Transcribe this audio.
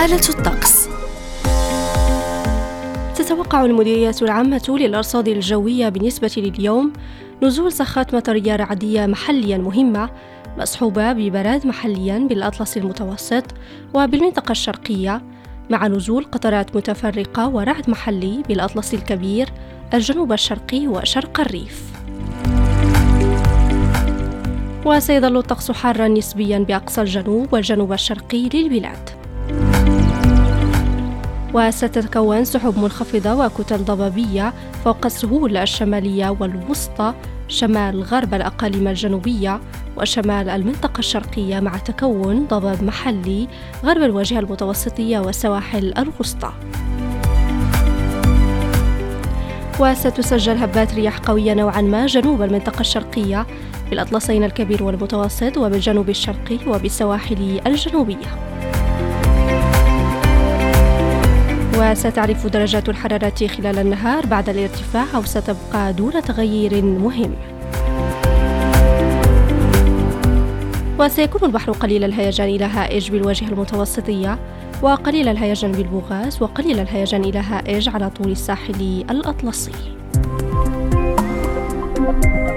حالة الطقس. تتوقع المديرية العامة للأرصاد الجوية بالنسبة لليوم نزول سخات مطرية رعدية محلياً مهمة مصحوبة ببراد محلياً بالأطلس المتوسط وبالمنطقة الشرقية، مع نزول قطرات متفرقة ورعد محلي بالأطلس الكبير، الجنوب الشرقي وشرق الريف. وسيظل الطقس حاراً نسبياً بأقصى الجنوب والجنوب الشرقي للبلاد. وستتكون سحب منخفضة وكتل ضبابية فوق السهول الشمالية والوسطى، شمال غرب الأقاليم الجنوبية وشمال المنطقة الشرقية، مع تكون ضباب محلي غرب الواجهة المتوسطية والسواحل الوسطى. وستسجل هبات رياح قوية نوعا ما جنوب المنطقة الشرقية بالأطلسين الكبير والمتوسط وبالجنوب الشرقي وبالسواحل الجنوبية. وستعرف درجات الحرارة خلال النهار بعد الارتفاع أو ستبقى دون تغيير مهم. وسيكون البحر قليل الهيجان إلى هائج بالواجهة المتوسطية، وقليل الهيجان بالبوغاز، وقليل الهيجان إلى هائج على طول الساحل الأطلسي.